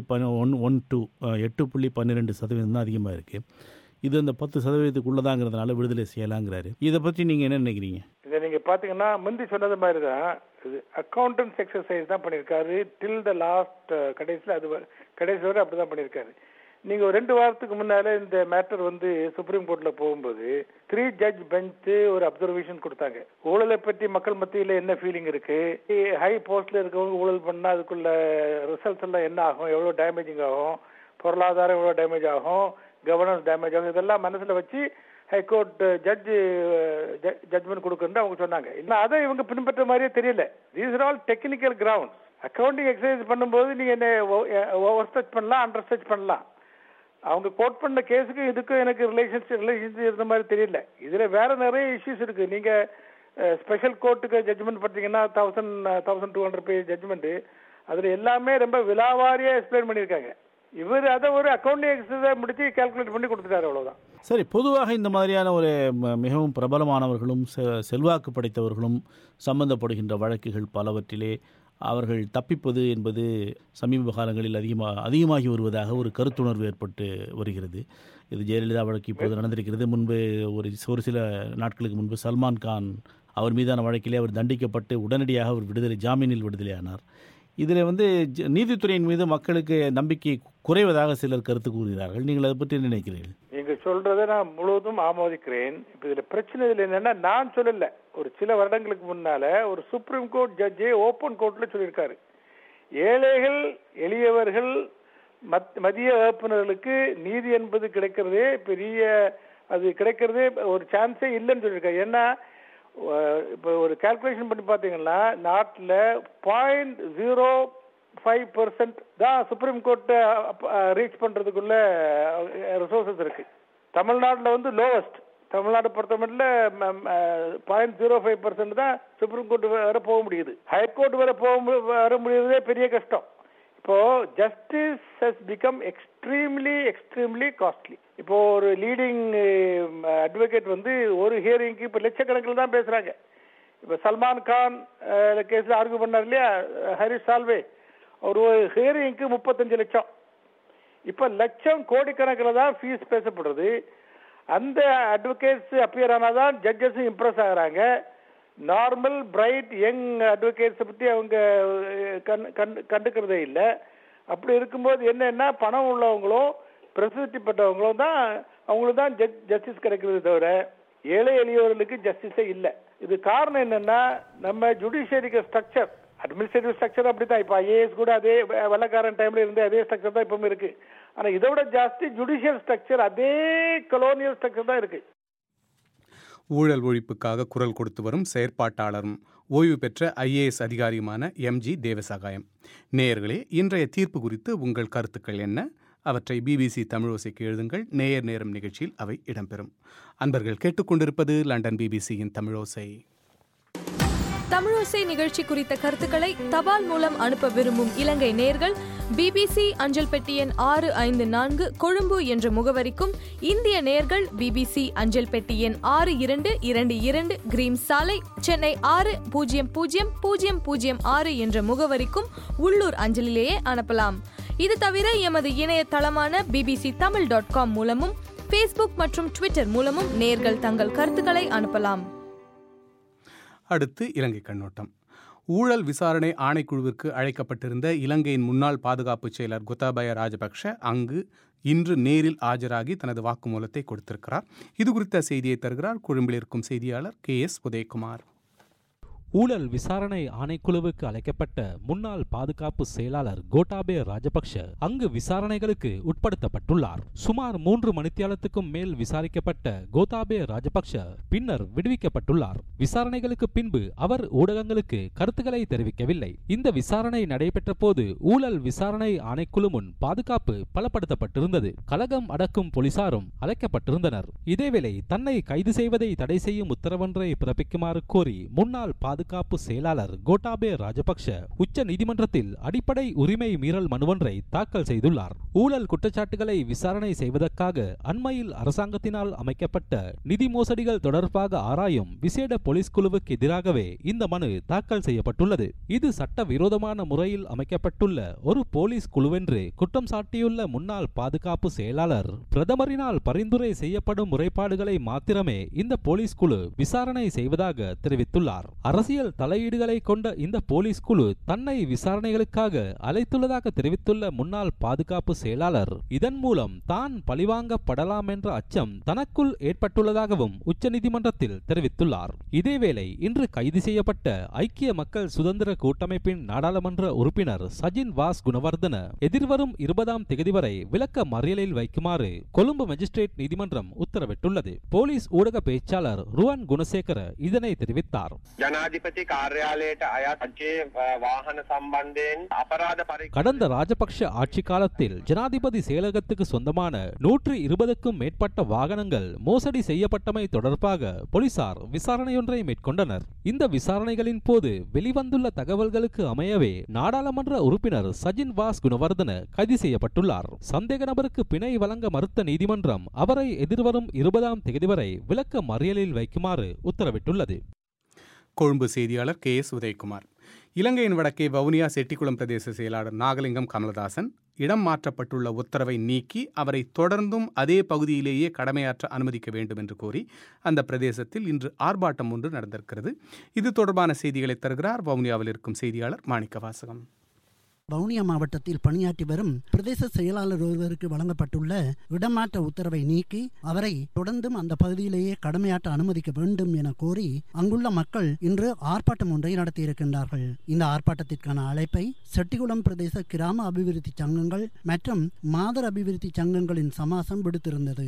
8.12% தான் அதிகமாக இருக்குது. இது அந்த 10%க்குள்ளதாங்கிறதுனால விடுதலை செய்யலாங்கிறாரு. இதை பற்றி நீங்கள் என்ன நினைக்கிறீங்க? இதை நீங்கள் பார்த்தீங்கன்னா முந்தி சொன்னது மாதிரி தான் இது அக்கௌண்டன்ஸ் எக்ஸசைஸ் தான் பண்ணியிருக்காரு. டில் த லாஸ்ட் கடைசி வரை அப்படி தான் பண்ணியிருக்காரு. நீங்கள் ஒரு 2 வாரத்துக்கு முன்னாலே இந்த மேட்டர் சுப்ரீம் கோர்ட்டில் போகும்போது 3 ஜட்ஜ் பெஞ்சு ஒரு அப்சர்வேஷன் கொடுத்தாங்க. ஊழலை பற்றி மக்கள் மத்தியில் என்ன ஃபீலிங் இருக்கு, ஹை போஸ்ட்ல இருக்கவங்க ஊழல் பண்ணால் அதுக்குள்ள ரிசல்ட்ஸ் எல்லாம் என்ன ஆகும், எவ்வளோ டேமேஜிங் ஆகும், பொருளாதாரம் எவ்வளோ டேமேஜ் ஆகும், கவர்னன்ஸ் டேமேஜ் ஆகும், இதெல்லாம் மனசில் வச்சு ஹைகோர்ட் ஜட்ஜ்மெண்ட் கொடுக்குன்னு அவங்க சொன்னாங்க. இல்லை, அதை இவங்க பின்பற்ற மாதிரியே தெரியல. These are all technical grounds. Accounting exercise பண்ணும்போது நீங்கள் என்ன ஓவர் ஸ்ட்ரெச் பண்ணலாம், அண்டர் ஸ்ட்ரெச் பண்ணலாம். அவங்க கோட் பண்ண கேஸுக்கும் இதுக்கும் எனக்கு ரிலேஷன்ஸ் இருந்த மாதிரி தெரியல. இதில் வேற நிறைய இஷ்யூஸ் இருக்குது. நீங்கள் ஸ்பெஷல் கோர்ட்டுக்கு ஜட்ஜ்மெண்ட் பார்த்தீங்கன்னா 1200 பேஜ் ஜட்ஜ்மெண்ட்டு, அதில் எல்லாமே ரொம்ப விலாவாரியாக எக்ஸ்பிளைன் பண்ணியிருக்காங்க. இவர் அதை ஒரு அக்கௌண்டிங் எக்ஸசைஸாக முடிச்சு கால்குலேட் பண்ணி கொடுத்துட்டாரு, அவ்வளோதான். சரி, பொதுவாக இந்த மாதிரியான ஒரு மிகவும் பிரபலமானவர்களும் செல்வாக்கு படைத்தவர்களும் சம்பந்தப்படுகின்ற வழக்குகள் பலவற்றிலே அவர்கள் தப்பிப்பது என்பது சமீப காலங்களில் அதிகமாகி வருவதாக ஒரு கருத்துணர்வு ஏற்பட்டு வருகிறது. இது ஜெயலலிதா வழக்கு இப்போது நடந்திருக்கிறது. முன்பு ஒரு சில நாட்களுக்கு முன்பு சல்மான் கான் அவர் மீதான வழக்கிலே அவர் தண்டிக்கப்பட்டு உடனடியாக அவர் ஜாமீனில் விடுதலையானார். இதில் நீதித்துறையின் மீது மக்களுக்கு நம்பிக்கை குறைவதாக சிலர் கருத்து கூறுகிறார்கள். நீங்கள் அதை பற்றி என்ன நினைக்கிறீர்கள்? நீங்கள் சொல்றதை நான் முழுவதும் ஆமோதிக்கிறேன். இப்போ இதில் பிரச்சனை இதில் என்னன்னா, நான் சொல்லலை, ஒரு சில வருடங்களுக்கு முன்னால ஒரு சுப்ரீம் கோர்ட் ஜட்ஜே ஓப்பன் கோர்ட்ல சொல்லியிருக்காரு, ஏழைகள் எளியவர்கள் மத்திய வகுப்பினர்களுக்கு நீதி என்பது கிடைக்கிறதே அது கிடைக்கிறதே ஒரு சான்ஸே இல்லைன்னு சொல்லியிருக்காரு. ஏன்னா இப்போ ஒரு கால்குலேஷன் பண்ணி பார்த்தீங்கன்னா நாட்டில் 0.05% தான் சுப்ரீம் கோர்ட்டை ரீச் பண்ணுறதுக்குள்ள ரிசோர்ஸஸ் இருக்கு. தமிழ்நாட்டில் லோவஸ்ட். தமிழ்நாடு பொறுத்தமட்டில் 0.05% தான் சுப்ரீம் கோர்ட் வர போக முடியுது. ஹைகோர்ட் வர முடியுறதே பெரிய கஷ்டம். இப்போ justice has become extremely costly. இப்போ ஒரு லீடிங் அட்வொகேட் ஒரு ஹியரிங்க்கு இப்போ லட்சக்கணக்கில் தான் பேசுறாங்க. இப்போ சல்மான் கான் கேஸில் ஆர்கியூ பண்ணார் இல்லையா, ஹரிஷ் சால்வே, ஒரு ஹியரிங்க்கு 35 லட்சம். இப்போ லட்சம் கோடிக்கணக்கில் தான் ஃபீஸ் பேசப்படுறது. அந்த அட்வொகேட்ஸ் அப்பியர் ஆனாதான் ஜட்ஜஸும் இம்ப்ரெஸ் ஆகுறாங்க. நார்மல் பிரைட் யங் அட்வொகேட்ஸை பற்றி அவங்க கண்டுக்கிறதே இல்லை. அப்படி இருக்கும்போது என்னன்னா, பணம் உள்ளவங்களும் பிரசித்தி பெற்றவங்களும் தான் அவங்களுக்கு தான் ஜஸ்டிஸ் கிடைக்கிறது தவிர ஏழை எளியவர்களுக்கு ஜஸ்டிஸே இல்லை. இது காரணம் என்னன்னா, நம்ம ஜுடிஷியரிக்கு ஸ்ட்ரக்சர், அட்மினிஸ்ட்ரேட்டிவ் ஸ்ட்ரக்சர் அப்படித்தான். இப்போ ஐஏஎஸ் கூட அதே வெள்ளக்காரன் டைம்ல இருந்து அதே ஸ்ட்ரக்சர் தான் இப்பவும் இருக்கு. ஆனால் இதை விட ஜாஸ்தி ஜுடிஷியல் ஸ்ட்ரக்சர் அதே கொலோனியல் ஸ்ட்ரக்சர் தான் இருக்கு. ஊழல் ஒழிப்புக்காக குரல் கொடுத்து வரும் செயற்பாட்டாளரும் ஓய்வு பெற்ற IAS அதிகாரியுமான MG தேவசகாயம். நேயர்களே, இன்றைய தீர்ப்பு குறித்து உங்கள் கருத்துக்கள் என்ன? அவற்றை BBC தமிழோசைக்கு எழுதுங்கள். நேயர் நேரம் நிகழ்ச்சியில் அவை இடம்பெறும். அன்பர்கள் கேட்டுக்கொண்டிருப்பது லண்டன் BBCயின் தமிழோசை. தமிழோசை நிகழ்ச்சி குறித்த கருத்துக்களை தபால் மூலம் அனுப்ப விரும்பும் இலங்கை நேயர்கள் BBC அஞ்சல் பெட்டி எண் 654 கொழும்பு என்ற முகவரிக்கும், இந்திய நேயர்கள் BBC அஞ்சல் பெட்டி எண் 6222 கிரீம் சாலை, சென்னை 600006 என்ற முகவரிக்கும் உள்ளூர் அஞ்சலிலேயே அனுப்பலாம். இது தவிர எமது இணையதளமான bbctamil.com மூலமும் ஃபேஸ்புக் மற்றும் ட்விட்டர் மூலமும் நேயர்கள் தங்கள் கருத்துக்களை அனுப்பலாம். அடுத்து இலங்கை கண்ணோட்டம். ஊழல் விசாரணை ஆணைக்குழுவிற்கு அழைக்கப்பட்டிருந்த இலங்கையின் முன்னாள் பாதுகாப்பு செயலர் கோத்தாபய ராஜபக்ஷ இன்று நேரில் ஆஜராகி தனது வாக்குமூலத்தை கொடுத்திருக்கிறார். இது குறித்த செய்தியை தருகிறார் கொழும்பில் இருக்கும் செய்தியாளர் KS உதயகுமார். ஊழல் விசாரணை ஆணைக்குழுவுக்கு அழைக்கப்பட்ட முன்னாள் பாதுகாப்பு செயலாளர் கோட்டாபய ராஜபக்ஷ அங்கு விசாரணைகளுக்கு உட்படுத்தப்பட்டுள்ளார். சுமார் 3 மணித்தியாலத்துக்கும் மேல் விசாரிக்கப்பட்ட கோட்டாபய ராஜபக்ஷ பின்னர் விடுவிக்கப்பட்டுள்ளார். விசாரணைகளுக்கு பின்பு அவர் ஊடகங்களுக்கு கருத்துக்களை தெரிவிக்கவில்லை. இந்த விசாரணை நடைபெற்ற போது ஊழல் விசாரணை ஆணைக்குழு முன் பாதுகாப்பு பலப்படுத்தப்பட்டிருந்தது. கலகம் அடக்கும் போலீசாரும் அழைக்கப்பட்டிருந்தனர். இதேவேளை தன்னை கைது செய்வதை தடை செய்யும் உத்தரவொன்றை பிறப்பிக்குமாறு கோரி முன்னாள் பாதுகாப்பு செயலாளர் கோட்டாபய ராஜபக்ஷ உச்ச நீதிமன்றத்தில் அடிப்படை உரிமை மீறல் மனுவொன்றை தாக்கல் செய்துள்ளார். ஊழல் குற்றச்சாட்டுகளை விசாரணை செய்வதற்காக அண்மையில் அரசாங்கத்தினால் அமைக்கப்பட்ட நிதி மோசடிகள் தொடர்பாக ஆராயும் விசேட போலீஸ் குழுவுக்கு எதிராகவே இந்த மனு தாக்கல் செய்யப்பட்டுள்ளது. இது சட்டவிரோதமான முறையில் அமைக்கப்பட்டுள்ள ஒரு போலீஸ் குழுவென்று குற்றம் சாட்டியுள்ள முன்னாள் பாதுகாப்பு செயலாளர் பிரதமரினால் பரிந்துரை செய்யப்படும் முறைப்பாடுகளை மாத்திரமே இந்த போலீஸ் குழு விசாரணை செய்வதாக தெரிவித்துள்ளார். அரசியல் தலையீடுகளை கொண்ட இந்த போலீஸ் குழு தன்னை விசாரணைகளுக்காக அழைத்துள்ளதாக தெரிவித்துள்ள முன்னாள் பாதுகாப்பு செயலாளர் இதன் மூலம் தான் பழிவாங்கப்படலாம் என்ற அச்சம் தனக்குள் ஏற்பட்டுள்ளதாகவும் உச்சநீதிமன்றத்தில் தெரிவித்துள்ளார். இதேவேளை இன்று கைது செய்யப்பட்ட ஐக்கிய மக்கள் சுதந்திர கூட்டமைப்பின் நாடாளுமன்ற உறுப்பினர் சஜின் வாஸ் குணவர்தன எதிர்வரும் 20ஆம் தேதி வரை விளக்க மறியலில் வைக்குமாறு கொழும்பு மேஜிஸ்ட்ரேட் நீதிமன்றம் உத்தரவிட்டுள்ளது. போலீஸ் ஊடக பேச்சாளர் ருவான் குணசேகர இதனை தெரிவித்தார். ජනාධිපති කාර්යාලයට අයත් வாகன සම්බන්ධයෙන් අපරාධ கடந்த ராஜபக்ஷ ஆட்சி காலத்தில் ஜனாதிபதி செயலகத்துக்கு சொந்தமான 120க்கும் மேற்பட்ட வாகனங்கள் மோசடி செய்யப்பட்டமை தொடர்பாக போலீசார் விசாரணையொன்றை மேற்கொண்டனர். இந்த விசாரணைகளின் போது வெளிவந்துள்ள தகவல்களுக்கு அமையவே நாடாளுமன்ற உறுப்பினர் சஜின் வாஸ் குணவர்தன கைது செய்யப்பட்டுள்ளார். சந்தேக நபருக்கு பிணை வழங்க மறுத்த நீதிமன்றம் அவரை எதிர்வரும் 20ஆம் தேதி வரை விளக்க மறியலில் வைக்குமாறு உத்தரவிட்டுள்ளது. கொழும்பு செய்தியாளர் KS உதயகுமார். இலங்கையின் வடக்கே வவுனியா செட்டிக்குளம் பிரதேச செயலாளர் நாகலிங்கம் கமலதாசன் இடம் மாற்றப்பட்டுள்ள உத்தரவை நீக்கி அவரை தொடர்ந்தும் அதே பகுதியிலேயே கடமையாற்ற அனுமதிக்க வேண்டும் என்று கோரி அந்த பிரதேசத்தில் இன்று ஆர்ப்பாட்டம் ஒன்று நடந்திருக்கிறது. இது தொடர்பான செய்திகளை தருகிறார் வவுனியாவில் இருக்கும் செய்தியாளர் மாணிக்க வாசகம். வவுனியா மாவட்டத்தில் பணியாற்றி வரும் பிரதேச செயலாளர் ஒருவருக்கு வழங்கப்பட்டுள்ள இடமாற்ற உத்தரவை நீக்கி அவரை தொடர்ந்தும் அந்த பகுதியிலேயே கடமையாற்ற அனுமதிக்க வேண்டும் என கோரி அங்குள்ள மக்கள் இன்று ஆர்ப்பாட்டம் ஒன்றை நடத்தியிருக்கின்றார்கள். இந்த ஆர்ப்பாட்டத்திற்கான அழைப்பை செட்டிக்குளம் பிரதேச கிராம அபிவிருத்தி சங்கங்கள் மற்றும் மாதர் அபிவிருத்தி சங்கங்களின் சமாசம் விடுத்திருந்தது.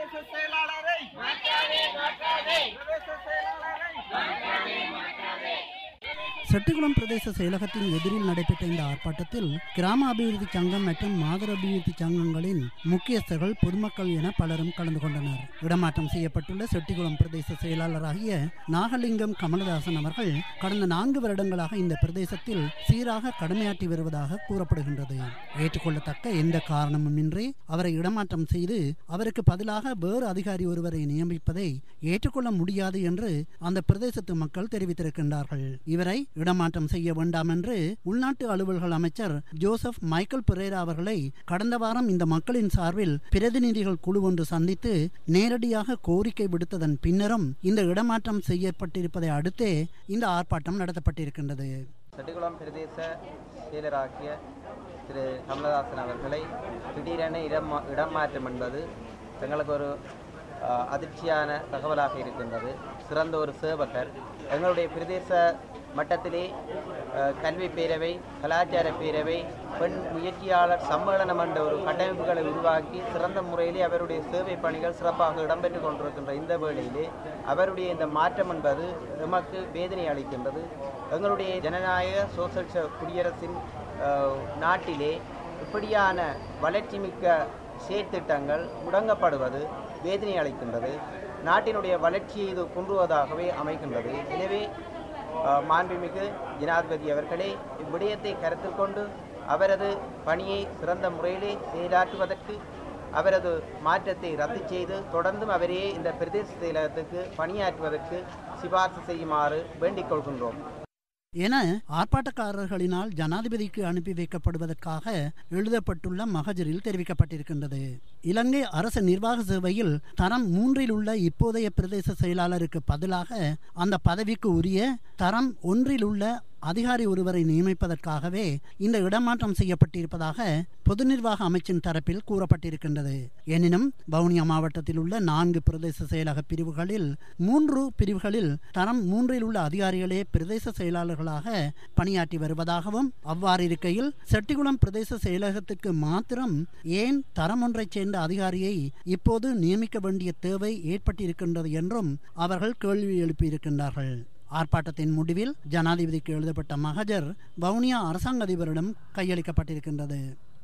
செட்டிக்குளம் பிரதேச செயலகத்தின் எதிரில் நடைபெற்ற இந்த ஆர்ப்பாட்டத்தில் கிராம அபிவிருத்தி சங்கம் மற்றும் மாதர் அபிவிருத்தி சங்கங்களின் முக்கியஸ்தர்கள், பொதுமக்கள் என பலரும் கலந்து கொண்டனர். இடமாற்றம் செய்யப்பட்டுள்ள செட்டிக்குளம் பிரதேச செயலாளராகிய நாகலிங்கம் கமலதாசன் அவர்கள் கடந்த 4 வருடங்களாக இந்த பிரதேசத்தில் சீராக கடமையாற்றி வருவதாக கூறப்படுகின்றது. ஏற்றுக்கொள்ளத்தக்க எந்த காரணமுமின்றி அவரை இடமாற்றம் செய்து அவருக்கு பதிலாக வேறு அதிகாரி ஒருவரை நியமிப்பதை ஏற்றுக்கொள்ள முடியாது என்று அந்த பிரதேசத்து மக்கள் தெரிவித்திருக்கின்றார்கள். இவரை இடமாற்றம் செய்ய வேண்டாம் என்று உள்நாட்டு அலுவல்கள் அமைச்சர் ஜோசப் மைக்கேல் பெரேரா அவர்களை கடந்த வாரம் இந்த மக்களின் சார்பில் பிரதிநிதிகள் குழு ஒன்று சந்தித்து நேரடியாக கோரிக்கை விடுத்ததன் பின்னரும் இந்த இடமாற்றம் செய்யப்பட்டிருப்பதை அடுத்தே இந்த ஆர்ப்பாட்டம் நடத்தப்பட்டிருக்கின்றது. செட்டிக்குளம் பிரதேச செயலராகிய திரு கமலதாசன் அவர்களை திடீரென இடமாற்றம் என்பது எங்களுக்கு ஒரு அதிர்ச்சியான தகவலாக இருக்கின்றது. சிறந்த ஒரு சேவகர், எங்களுடைய பிரதேச மட்டத்திலே கல்வி பேரவை, கலாச்சார பேரவை, பெண் முயற்சியாளர் சம்மேளனம் என்ற ஒரு கட்டமைப்புகளை உருவாக்கி சிறந்த முறையிலே அவருடைய சேவை பணிகள் சிறப்பாக இடம்பெற்று கொண்டிருக்கின்ற இந்த வேளையிலே அவருடைய இந்த மாற்றம் என்பது எமக்கு வேதனை அளிக்கின்றது. எங்களுடைய ஜனநாயக சோசலிச குடியரசின் நாட்டிலே இப்படியான வளர்ச்சி மிக்க செயற்திட்டங்கள் முடங்கப்படுவது வேதனை அளிக்கின்றது. நாட்டினுடைய வளர்ச்சியை இது குன்றுவதாகவே அமைகின்றது. எனவே மாண்புமிகு ஜனாதிபதி அவர்களே இவ்விடயத்தை கருத்தில் கொண்டு அவரது பணியை சிறந்த முறையிலே செயலாற்றுவதற்கு அவரது மாற்றத்தை ரத்து செய்து தொடர்ந்தும் அவரையே இந்த பிரதேச செயலகத்துக்கு பணியாற்றுவதற்கு சிபார்சு செய்யுமாறு வேண்டிக் கொள்கின்றோம் என ஆர்ப்பாட்டக்காரர்களினால் ஜனாதிபதிக்கு அனுப்பி வைக்கப்படுவதற்காக எழுதப்பட்டுள்ள மகஜரில் தெரிவிக்கப்பட்டிருக்கின்றது. இலங்கை அரசு நிர்வாக சேவையில் தரம் 3 உள்ள இப்போதைய பிரதேச செயலாளருக்கு பதிலாக அந்த பதவிக்கு உரிய தரம் 1 உள்ள அதிகாரி ஒருவரை நியமிப்பதற்காகவே இந்த இடமாற்றம் செய்யப்பட்டிருப்பதாக பொது நிர்வாக அமைச்சின் தரப்பில் கூறப்பட்டிருக்கின்றது. எனினும் வவுனியா மாவட்டத்தில் உள்ள 4 பிரதேச செயலக பிரிவுகளில் 3 பிரிவுகளில் தரம் 3 உள்ள அதிகாரிகளே பிரதேச செயலாளர்களாக பணியாற்றி வருவதாகவும், அவ்வாறு இருக்கையில் செட்டிக்குளம் பிரதேச செயலகத்திற்கு மாத்திரம் ஏன் தரம் 1 சேர்ந்த அதிகாரியை இப்போது நியமிக்க வேண்டிய தேவை ஏற்பட்டிருக்கின்றது என்றும் அவர்கள் கேள்வி எழுப்பியிருக்கின்றார்கள். ஆர்ப்பாட்டத்தின் முடிவில் ஜனாதிபதிக்கு எழுதப்பட்ட மகஜர் வவுனியா அரசாங்க அதிபரிடம் கையளிக்கப்பட்டிருக்கின்றது.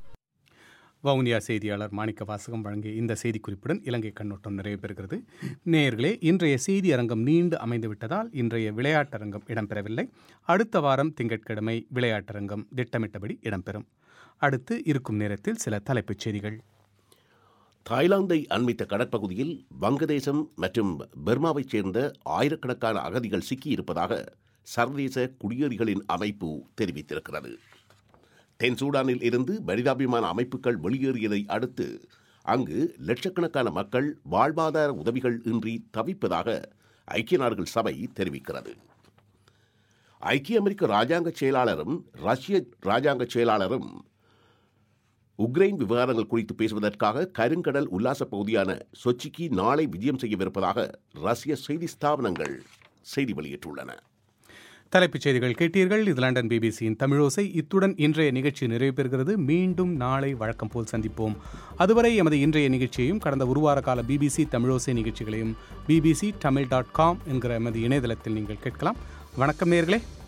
வவுனியா செய்தியாளர் மாணிக்க வாசகம் வழங்கிய இந்த செய்திக்குறிப்புடன் இலங்கை கண்ணோட்டம் நிறைவு பெறுகிறது. நேயர்களே, இன்றைய செய்தி அரங்கம் நீண்டு அமைந்துவிட்டதால் இன்றைய விளையாட்டரங்கம் இடம்பெறவில்லை. அடுத்த வாரம் திங்கட்கிழமை விளையாட்டரங்கம் திட்டமிட்டபடி இடம்பெறும். அடுத்து இருக்கும் நேரத்தில் சில தலைப்புச் செய்திகள். தாய்லாந்தை அண்மித்த கடற்பகுதியில் வங்கதேசம் மற்றும் பர்மாவைச் சேர்ந்த ஆயிரக்கணக்கான அகதிகள் சிக்கியிருப்பதாக சர்வதேச குடியேறிகளின் அமைப்பு தெரிவித்திருக்கிறது. தென் சூடானில் இருந்து மனிதாபிமான அமைப்புகள் வெளியேறியதை அடுத்து அங்கு லட்சக்கணக்கான மக்கள் வாழ்வாதார உதவிகள் இன்றி தவிப்பதாக ஐக்கிய நாடுகள் சபை தெரிவிக்கிறது. ஐக்கிய அமெரிக்க ராஜாங்க செயலாளரும் ரஷ்ய ராஜாங்க செயலாளரும் உக்ரைன் விவகாரங்கள் குறித்து பேசுவதற்காக கருங்கடல் உல்லாச பகுதியான சொச்சிக்கு நாளை விஜயம் செய்யவிருப்பதாக ரஷ்ய செய்தி ஸ்தாபனங்கள் செய்தி வெளியிட்டுள்ளன. தலைப்புச் செய்திகள் கேட்டீர்கள். இது லண்டன் பிபிசியின் தமிழோசை. இத்துடன் இன்றைய நிகழ்ச்சி நிறைவு பெறுகிறது. மீண்டும் நாளை வழக்கம் போல் சந்திப்போம். அதுவரை எமது இன்றைய நிகழ்ச்சியையும் கடந்த ஒரு வார கால பிபிசி தமிழோசை நிகழ்ச்சிகளையும் bbc tamil.com என்கிற எமது இணையதளத்தில் நீங்கள் கேட்கலாம். வணக்கம் நேயர்களே.